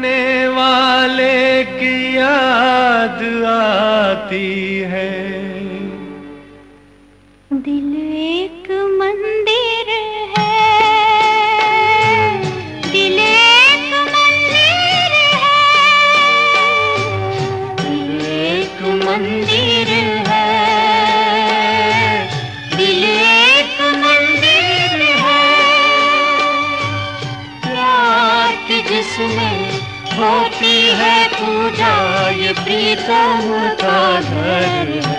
जाने वाले की याद आती है। दिल एक मंदिर है, दिल एक मंदिर है, दिल एक मंदिर है, दिल एक मंदिर है। प्यार की जिसमें होती है पूजा, ये प्रीतम का घर है।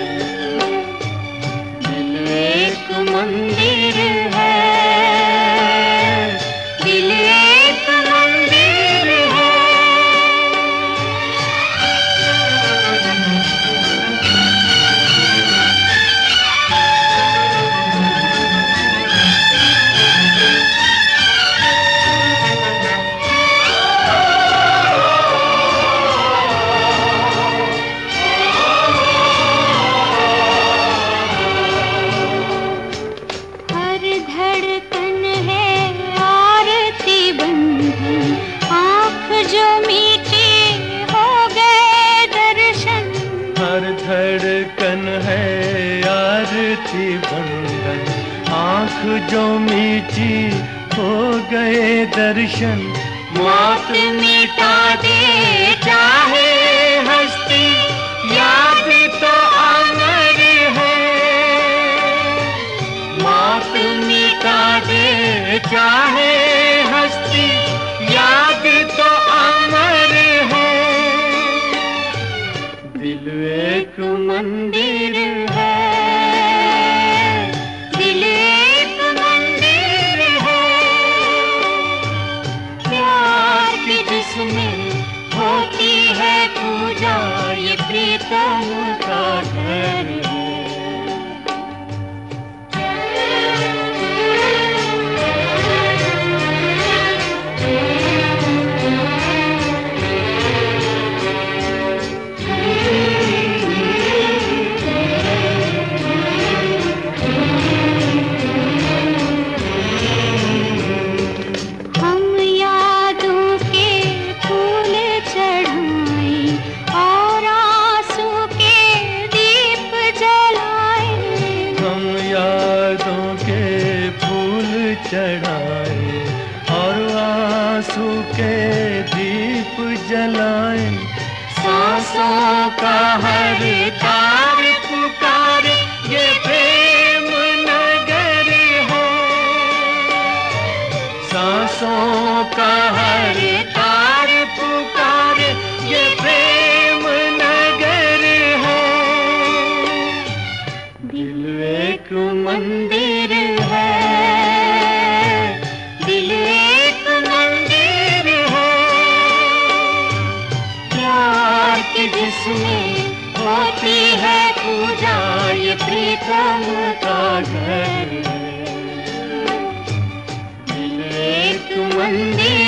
एक मंदिर है, दिल एक मंदिर है। धड़कन है आरती बंधन, आँख जो मीठी हो गए दर्शन। हर धड़कन है आरती बंधन, आँख जो मीठी हो गए दर्शन। मौत मिटा दे चाहे हस्ती, याद तो अमर है। मौत मिटा दे चाहे हस्ती, याद तो अमर है। दिल एक मंदिर है, दिल एक मंदिर है। प्यार की जिसमें होती है पूजा, ये प्रीतम का घर है। चढ़ाए और आंसू के दीप जलाए। सांसों का हर तार पुकारे, ये प्रेम नगर है। सांसों का हर तार पुकारे, ये प्रेम नगर है। दिल एक मंदिर है, दिल एक मंदिर है। प्यार की जिसमें होती है पूजा, ये प्रीतम का घर है। दिल एक मंदिर